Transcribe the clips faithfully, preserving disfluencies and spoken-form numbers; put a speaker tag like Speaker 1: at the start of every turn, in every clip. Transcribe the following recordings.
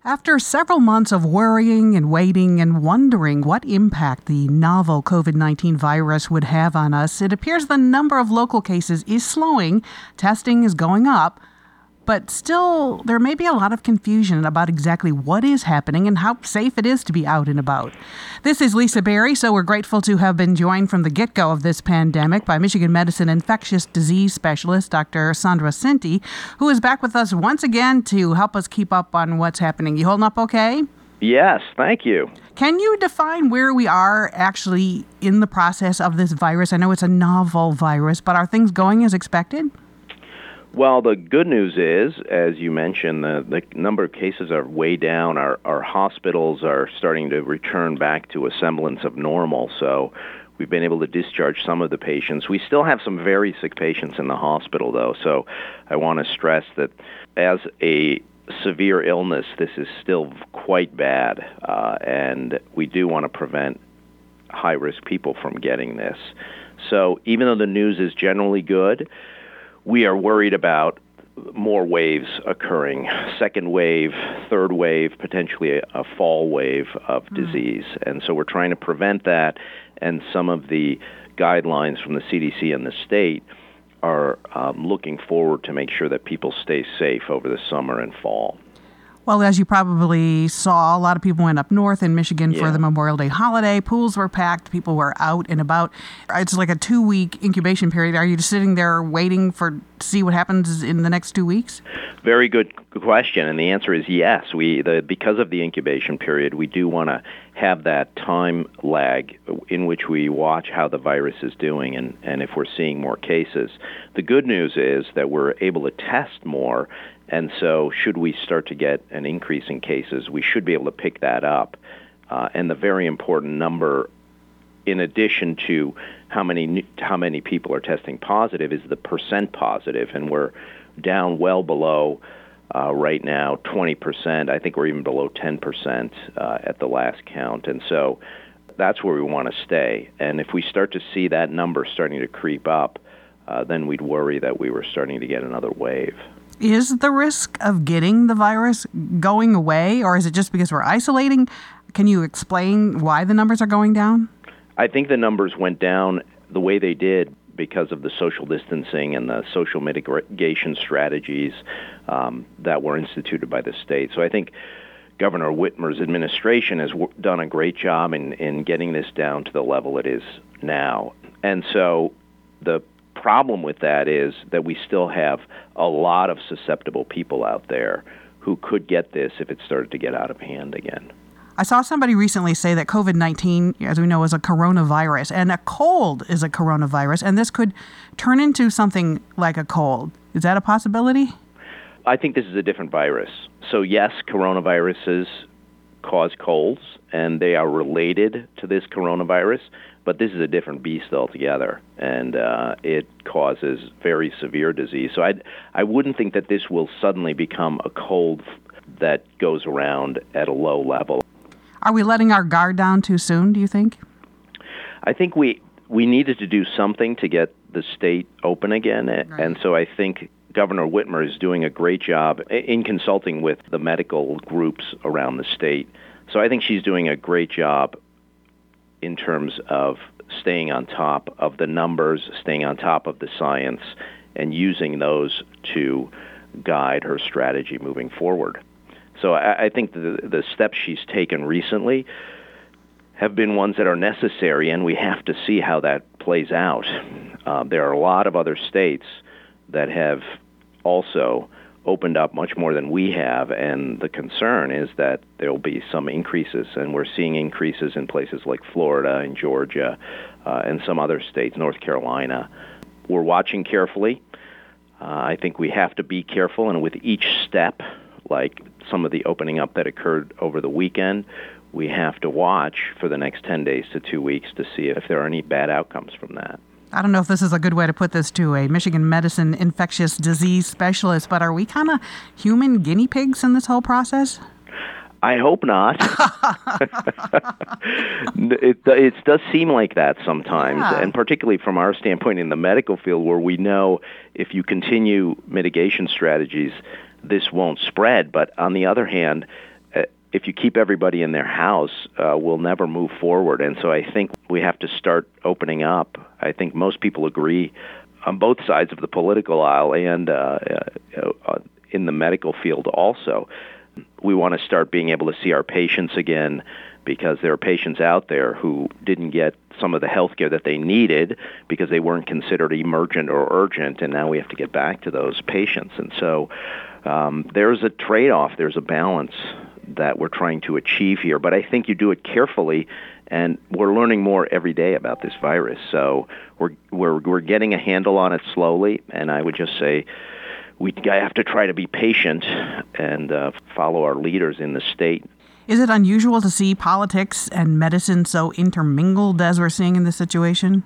Speaker 1: After several months of worrying and waiting and wondering what impact the novel covid nineteen virus would have on us, it appears the number of local cases is slowing, testing is going up, but still there may be a lot of confusion about exactly what is happening and how safe it is to be out and about. This is Lisa Berry, so we're grateful to have been joined from the get-go of this pandemic by Michigan Medicine infectious disease specialist Doctor Sandra Cinti, who is back with us once again to help us keep up on what's happening. You holding up okay?
Speaker 2: Yes, thank you.
Speaker 1: Can you define where we are actually in the process of this virus? I know it's a novel virus, but are things going as expected?
Speaker 2: Well, the good news is, as you mentioned, the, the number of cases are way down. Our, our hospitals are starting to return back to a semblance of normal, so we've been able to discharge some of the patients. We still have some very sick patients in the hospital, though, so I want to stress that as a severe illness, this is still quite bad, uh, and we do want to prevent high-risk people from getting this. So even though the news is generally good, we are worried about more waves occurring, second wave, third wave, potentially a, a fall wave of mm. disease. And so we're trying to prevent that, and some of the guidelines from the C D C and the state are um, looking forward to make sure that people stay safe over the summer and fall.
Speaker 1: Well, as you probably saw, a lot of people went up north in Michigan
Speaker 2: yeah.
Speaker 1: for the Memorial Day holiday. Pools were packed. People were out and about. It's like a two-week incubation period. Are you just sitting there waiting for to see what happens in the next two weeks?
Speaker 2: Very good question, and the answer is yes. We the because of the incubation period, we do want to have that time lag in which we watch how the virus is doing and, and if we're seeing more cases. The good news is that we're able to test more. And so should we start to get an increase in cases, we should be able to pick that up. Uh, and the very important number, in addition to how many how many people are testing positive, is the percent positive. And we're down well below, uh, right now, twenty percent. I think we're even below ten percent uh, at the last count. And so that's where we want to stay. And if we start to see that number starting to creep up, uh, then we'd worry that we were starting to get another wave.
Speaker 1: Is the risk of getting the virus going away, or is it just because we're isolating? Can you explain why the numbers are going down?
Speaker 2: I think the numbers went down the way they did because of the social distancing and the social mitigation strategies um, that were instituted by the state. So I think Governor Whitmer's administration has w- done a great job in, in getting this down to the level it is now. And so the problem with that is that we still have a lot of susceptible people out there who could get this if it started to get out of hand again.
Speaker 1: I saw somebody recently say that covid nineteen, as we know, is a coronavirus, and a cold is a coronavirus, and this could turn into something like a cold. Is that a possibility?
Speaker 2: I think this is a different virus. So yes, coronaviruses cause colds, and they are related to this coronavirus, but this is a different beast altogether, and uh, it causes very severe disease. So I I wouldn't think that this will suddenly become a cold that goes around at a low level.
Speaker 1: Are we letting our guard down too soon, do you think?
Speaker 2: I think we we needed to do something to get the state open again, right. And so I think Governor Whitmer is doing a great job in consulting with the medical groups around the state. So I think she's doing a great job in terms of staying on top of the numbers, staying on top of the science, and using those to guide her strategy moving forward. So I, I think the, the steps she's taken recently have been ones that are necessary, and we have to see how that plays out. Uh, there are a lot of other states that have also opened up much more than we have, and the concern is that there will be some increases, and we're seeing increases in places like Florida and Georgia uh, and some other states, North Carolina. We're watching carefully. Uh, I think we have to be careful, and with each step, like some of the opening up that occurred over the weekend, we have to watch for the next ten days to two weeks to see if there are any bad outcomes from that.
Speaker 1: I don't know if this is a good way to put this to a Michigan Medicine infectious disease specialist, but are we kind of human guinea pigs in this whole process?
Speaker 2: I hope not. it, it does seem like that sometimes, yeah. And particularly from our standpoint in the medical field, where we know if you continue mitigation strategies, this won't spread. But on the other hand, uh, if you keep everybody in their house, uh, we'll never move forward. And so I think we have to start opening up. I think most people agree on both sides of the political aisle and uh, uh, in the medical field also. We want to start being able to see our patients again, because there are patients out there who didn't get some of the health care that they needed because they weren't considered emergent or urgent, and now we have to get back to those patients. And so um, there's a trade-off, there's a balance that we're trying to achieve here, but I think you do it carefully, and we're learning more every day about this virus. So we're we're we're getting a handle on it slowly, and I would just say we have to try to be patient and uh, follow our leaders in the state.
Speaker 1: Is it unusual to see politics and medicine so intermingled as we're seeing in this situation?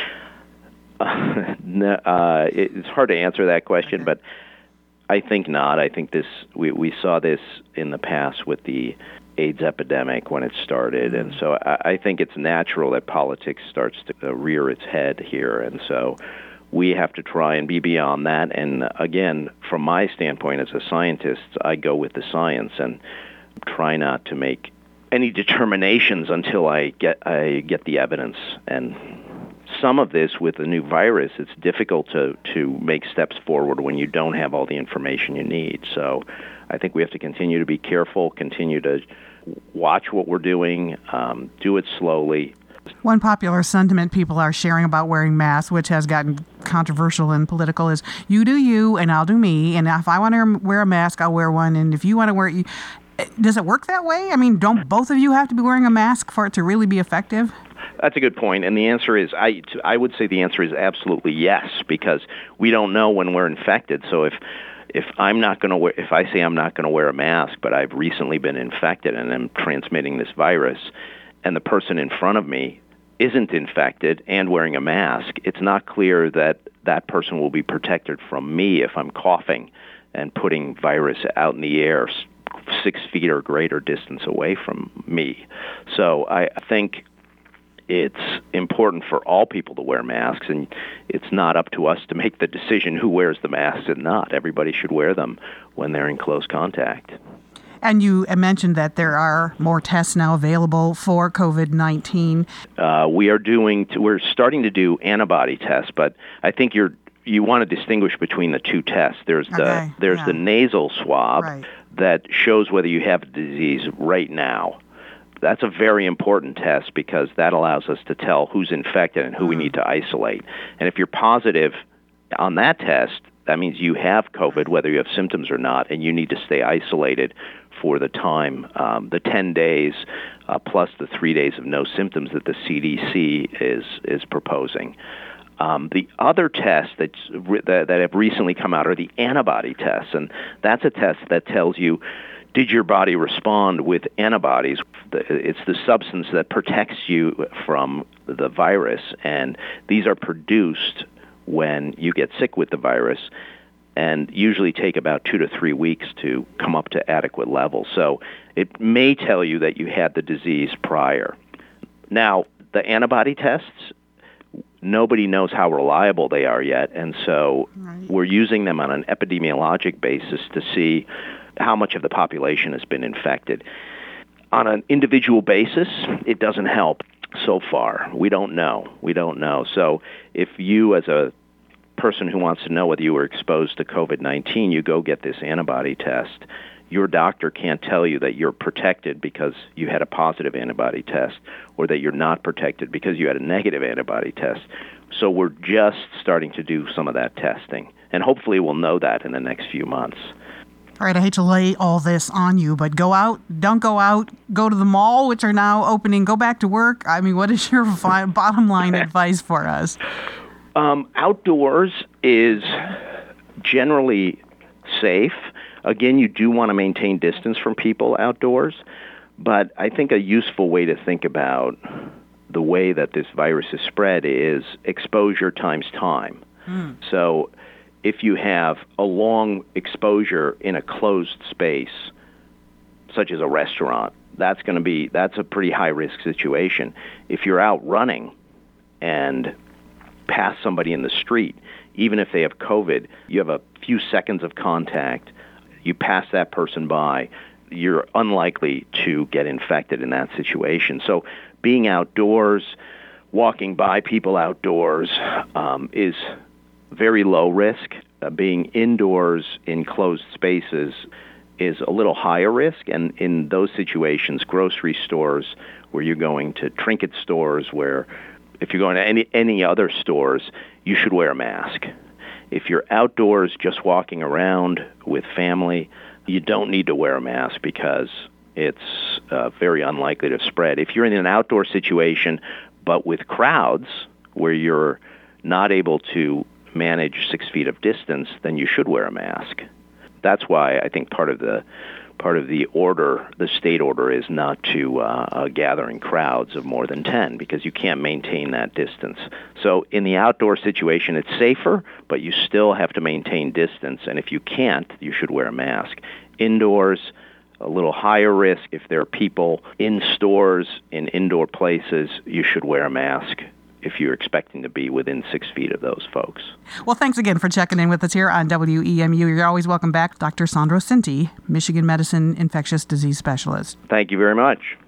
Speaker 2: Uh, no, uh, it's hard to answer that question, okay. But I think not. I think this we, we saw this in the past with the AIDS epidemic when it started, and so I, I think it's natural that politics starts to uh, rear its head here, and so we have to try and be beyond that. And again, from my standpoint as a scientist, I go with the science and try not to make any determinations until I get I get the evidence. And some of this with the new virus, it's difficult to, to make steps forward when you don't have all the information you need. So I think we have to continue to be careful, continue to watch what we're doing, um, do it slowly.
Speaker 1: One popular sentiment people are sharing about wearing masks, which has gotten controversial and political, is you do you and I'll do me. And if I want to wear a mask, I'll wear one. And if you want to wear it, does it work that way? I mean, don't both of you have to be wearing a mask for it to really be effective?
Speaker 2: That's a good point, and the answer is, I, I would say the answer is absolutely yes, because we don't know when we're infected. So if if I'm not going to wear, if I say I'm not going to wear a mask, but I've recently been infected and I'm transmitting this virus, and the person in front of me isn't infected and wearing a mask, it's not clear that that person will be protected from me if I'm coughing and putting virus out in the air six feet or greater distance away from me. So I think it's important for all people to wear masks, and it's not up to us to make the decision who wears the masks and not. Everybody should wear them when they're in close contact.
Speaker 1: And you mentioned that there are more tests now available for COVID nineteen.
Speaker 2: Uh, we are doing, we're starting to do antibody tests, but I think you're you want to distinguish between the two tests. There's the
Speaker 1: okay,
Speaker 2: there's
Speaker 1: yeah.
Speaker 2: the nasal swab
Speaker 1: right.
Speaker 2: that shows whether you have the disease right now. That's a very important test because that allows us to tell who's infected and who mm. we need to isolate. And if you're positive on that test, that means you have COVID, whether you have symptoms or not, and you need to stay isolated for the time, um, the ten days, uh, plus the three days of no symptoms that the C D C is is proposing. Um, the other tests that's, that, that have recently come out are the antibody tests, and that's a test that tells you, did your body respond with antibodies? It's the substance that protects you from the virus, and these are produced when you get sick with the virus and usually take about two to three weeks to come up to adequate levels. So it may tell you that you had the disease prior. Now, the antibody tests, nobody knows how reliable they are yet, and so right. we're using them on an epidemiologic basis to see how much of the population has been infected. On an individual basis, it doesn't help so far. We don't know. We don't know. So if you, as a person who wants to know whether you were exposed to COVID nineteen, you go get this antibody test. Your doctor can't tell you that you're protected because you had a positive antibody test or that you're not protected because you had a negative antibody test. So we're just starting to do some of that testing, and hopefully we'll know that in the next few months.
Speaker 1: All right, I hate to lay all this on you, but go out, don't go out, go to the mall, which are now opening, go back to work. I mean, what is your fi- bottom line advice for us?
Speaker 2: Um, outdoors is generally safe. Again, you do want to maintain distance from people outdoors, but I think a useful way to think about the way that this virus is spread is exposure times time. Mm. So if you have a long exposure in a closed space, such as a restaurant, that's going to be, that's a pretty high-risk situation. If you're out running and pass somebody in the street, even if they have COVID, you have a few seconds of contact, you pass that person by, you're unlikely to get infected in that situation. So being outdoors, walking by people outdoors um, is very low risk. Uh, being indoors in closed spaces is a little higher risk. And in those situations, grocery stores where you're going to trinket stores, where if you're going to any, any other stores, you should wear a mask. If you're outdoors just walking around with family, you don't need to wear a mask because it's uh, very unlikely to spread. If you're in an outdoor situation, but with crowds where you're not able to manage six feet of distance, then you should wear a mask. That's why I think part of the part of the order, the state order, is not to uh, uh, gather in crowds of more than ten, because you can't maintain that distance. So in the outdoor situation, it's safer, but you still have to maintain distance, and if you can't, you should wear a mask. Indoors, a little higher risk. If there are people in stores, in indoor places, you should wear a mask if you're expecting to be within six feet of those folks.
Speaker 1: Well, thanks again for checking in with us here on W E M U. You're always welcome back. Doctor Sandro Cinti, Michigan Medicine Infectious Disease Specialist.
Speaker 2: Thank you very much.